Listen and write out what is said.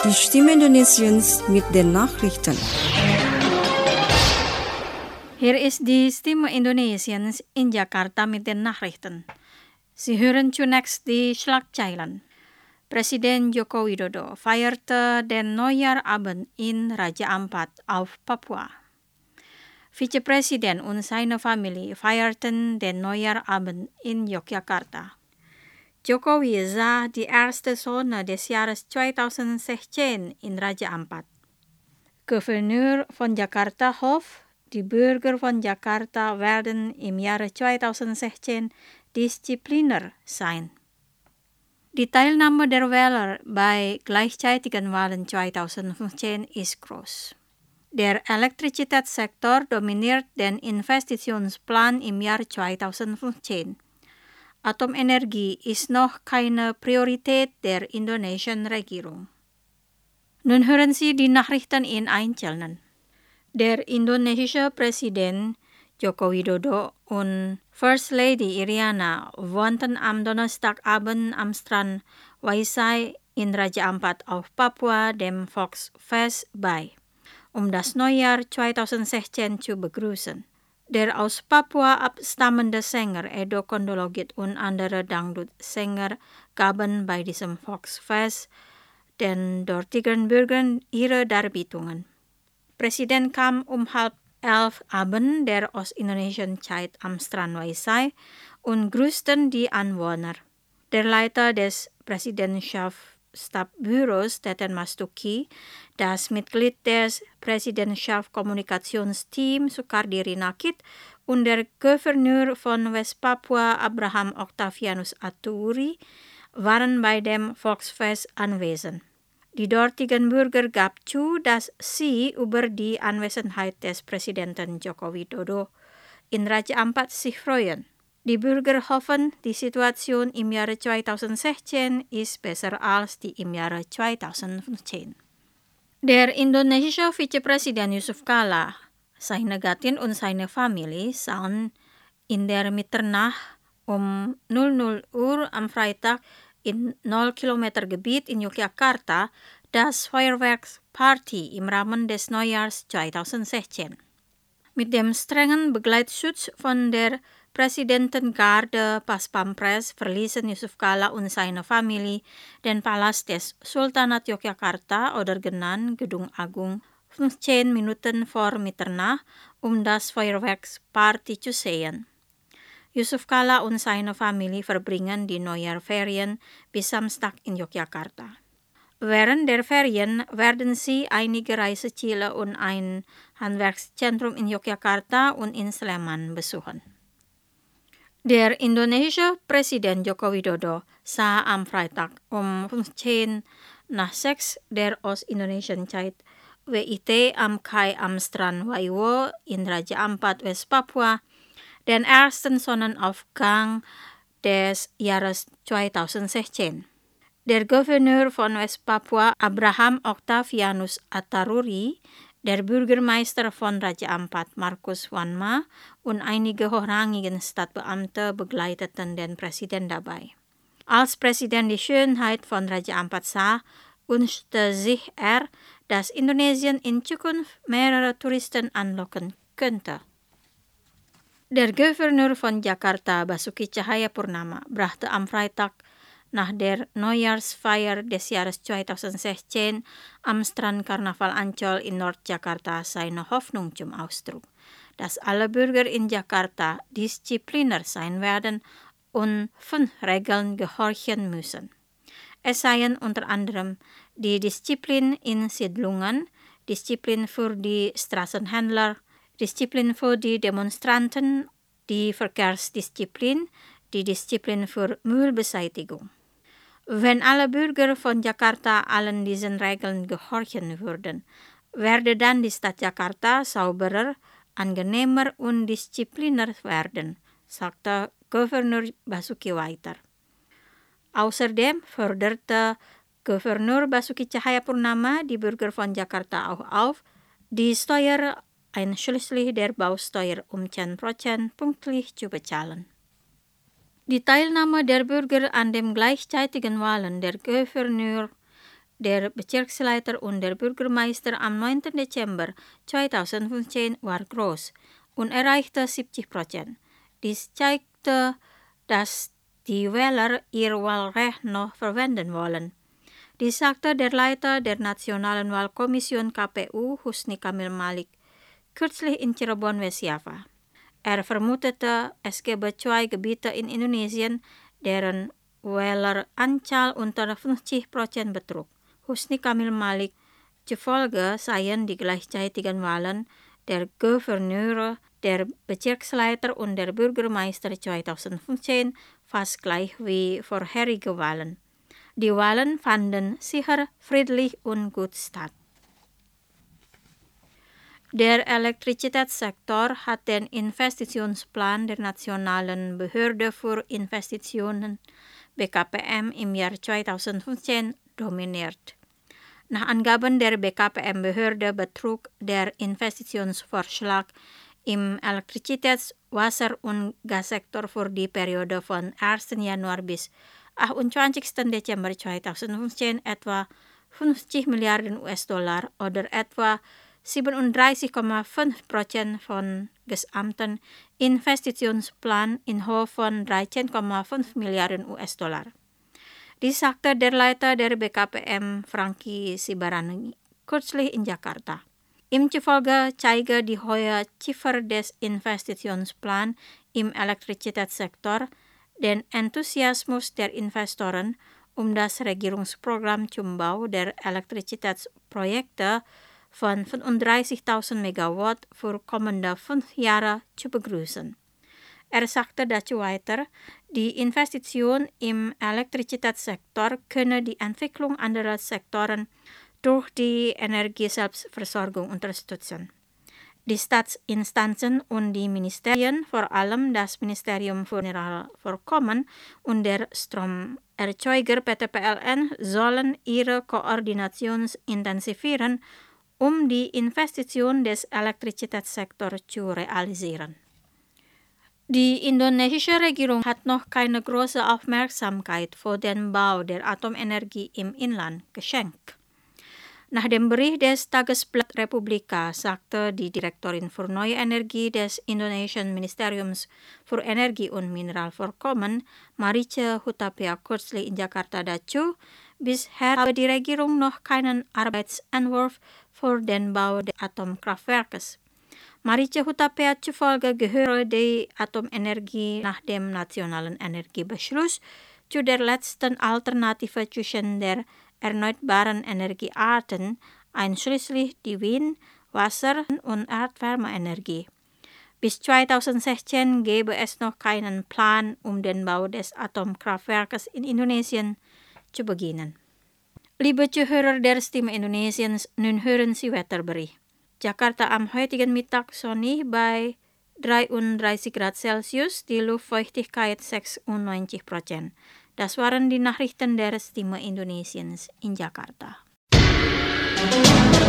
Die Stimme Indonesiens mit den Nachrichten. Hier ist die Stimme Indonesiens in Jakarta mit den Nachrichten. Sie hören zunächst die Schlagzeilen. Presiden Joko Widodo feierte den Neujahrabend in Raja Ampat auf Papua. Vizepräsident und seine Familie feierten den Neujahrabend in Yogyakarta. Jokowi sah die erste Sonne des Jahres 2016 in Raja Ampat. Gouverneur von Jakarta Hof, die Bürger von Jakarta werden im Jahre 2016 diszipliner sein. Die Teilnahme der Wähler bei gleichzeitigen Wahlen 2015 ist groß. Der Elektrizitätssektor dominiert den Investitionsplan im Jahr 2015. Atomenergie ist noch keine Priorität der indonesischen Regierung. Nun hören Sie die Nachrichten in Einzelnen. Der indonesische Präsident Joko Widodo und First Lady Iriana wohnten am Donnerstagabend am Strand Waisai in Raja Ampat auf Papua dem Volksfest bei, um das Neujahr 2016 zu begrüßen. Der aus Papua abstammende Sänger Edo Kondologit und andere Dangdut-Sänger gaben bei diesem Volksfest den dortigen Bürgern ihre Darbietungen. Präsident kam um 22:30 Abend der ostindonesischen Zeit am Strand Waisai und grüßten die Anwohner. Der Leiter des Präsidentschaftsstabsbüros Teten Mastuki, das Mitglied des Präsidentschaft-Kommunikationsteams Sukardi Rinakit und der Gouverneur von Westpapua Abraham Octavianus Aturi waren bei dem Volksfest anwesend. Die dortigen Bürger gab zu, dass sie über die Anwesenheit des Präsidenten Joko Widodo in Raja Ampat sich freuen. Die Bürger hoffen, die Situation im Jahre 2016 ist besser als die im Jahre 2015. Der indonesische Vizepräsident Yusuf Kala, seine Gattin und seine Familie sahen in der Mitternacht um 00 Uhr am Freitag in 0-Kilometer-Gebiet in Yogyakarta das Feuerwerksparty im Rahmen des Neujahrs 2016. Mit dem strengen Begleitschutz von der Präsidentengarde Paspampres verließen Yusuf Kala und seine Familie den Palast des Sultanat Yogyakarta oder genannt Gedung Agung 15 Minuten vor Mitternacht, um das Feuerwerksparty zu sehen. Yusuf Kala und seine Familie verbringen die Neujahrferien bis Samstag in Yogyakarta. Während der Ferien werden sie einige Reiseziele und ein Handwerkszentrum in Yogyakarta und in Sleman besuchen. Der indonesische Präsident Joko Widodo sah am Freitag um 6:15 der ostindonesischen Zeit WIT am Kai am Strand Waiwo in Raja Ampat, Westpapua, den ersten Sonnenaufgang des Jahres 2016. Der Gouverneur von Westpapua Abraham Octavianus Attaruri, der Bürgermeister von Raja Ampat Markus Wanma und einige hochrangige Stadtbeamte begleiteten den Präsidenten dabei. Als Präsident die Schönheit von Raja Ampat sah, wünschte sich dass Indonesien in Zukunft mehrere Touristen anlocken könnte. Der Gouverneur von Jakarta, Basuki Cahayapurnama, brachte am Freitag nach der Neujahrsfeier des Jahres 2016 am Strand Karnaval Ancol in Nordjakarta seine Hoffnung zum Ausdruck, dass alle Bürger in Jakarta diszipliner sein werden und 5 Regeln gehorchen müssen. Es seien unter anderem die Disziplin in Siedlungen, Disziplin für die Straßenhändler, Disziplin für die Demonstranten, die Verkehrsdisziplin, die Disziplin für Müllbeseitigung. Wenn alle Bürger von Jakarta allen diesen Regeln gehorchen würden, werde dann die Stadt Jakarta sauberer, angenehmer und disziplinierter werden, sagte Gouverneur Basuki weiter. Außerdem forderte Gouverneur Basuki Cahayapurnama die Bürger von Jakarta auch auf, die Steuer einschließlich der Bausteuer um 10% pünktlich zu bezahlen. Die Teilnahme der Bürger an den gleichzeitigen Wahlen der Gouverneur der Bezirksleiter und der Bürgermeister am 9. Dezember 2015 war groß und erreichte 70%. Dies zeigte, dass die Wähler ihr Wahlrecht noch verwenden wollen. Dies sagte der Leiter der Nationalen Wahlkommission KPU, Husni Kamil Malik, kürzlich in Cirebon, West-Java. Er vermutete, es gebe 2 Gebiete in Indonesien, deren Wähleranzahl unter 50% betrug. Husni Kamil Malik zufolge seien die gleichzeitigen Wahlen der Gouverneur, der Bezirksleiter und der Bürgermeister 2015 fast gleich wie vorherige Wahlen. Die Wahlen fanden sicher, friedlich und gut statt. Der Elektrizitätssektor hat den Investitionsplan der Nationalen Behörde für Investitionen BKPM im Jahr 2015 dominiert. Nach Angaben der BKPM-Behörde betrug der Investitionsvorschlag im Elektrizitäts-, Wasser- und Gassektor für die Periode von 1. Januar bis 28. Dezember 2015 etwa 50 Milliarden US-Dollar oder etwa 37,5% von gesamten Investitionsplan in Höhe von 13,5 Milliarden US-Dollar. Dies sagte der Leiter der BKPM, Franky Sibarani, kürzlich in Jakarta. Ihm zufolge zeige die hohe Ziffer des Investitionsplans im Elektrizitätssektor den Enthusiasmus der Investoren, das Regierungsprogramm zum Bau der Elektrizitätsprojekte von 35.000 Megawatt für kommende 5 Jahre zu begrüßen. Er sagte dazu weiter, die Investition im Elektrizitätssektor könne die Entwicklung anderer Sektoren durch die Energieselbstversorgung unterstützen. Die Staatsinstanzen und die Ministerien, vor allem das Ministerium für Mineralvorkommen und der Stromerzeuger PT PLN, sollen ihre Koordination intensivieren, die Investition des Elektrizitätssektors zu realisieren. Die indonesische Regierung hat noch keine große Aufmerksamkeit für den Bau der Atomenergie im Inland geschenkt. Nach dem Bericht des Tagesblatt Republika sagte die Direktorin für Neue Energie des indonesischen Ministeriums für Energie und Mineralvorkommen, Marice Hutapea, kürzlich in Jakarta dazu, bisher habe die Regierung noch keinen Arbeitsentwurf für den Bau des Atomkraftwerkes. Marice Hutapea zufolge gehöre die Atomenergie nach dem Nationalen Energiebeschluss zu der letzten Alternative zwischen der erneuerbaren Energiearten, einschließlich die Wind-, Wasser- und Erdwärmeenergie. Bis 2016 gäbe es noch keinen Plan, den Bau des Atomkraftwerkes in Indonesien zu beginnen. Liebe Zuhörer der Stimme Indonesiens, nun hören Sie Wetterbericht. Jakarta am heutigen Mittag sonnig bei 33 Grad Celsius, die Luftfeuchtigkeit 96%. Das waren die Nachrichten der Stimme Indonesiens in Jakarta.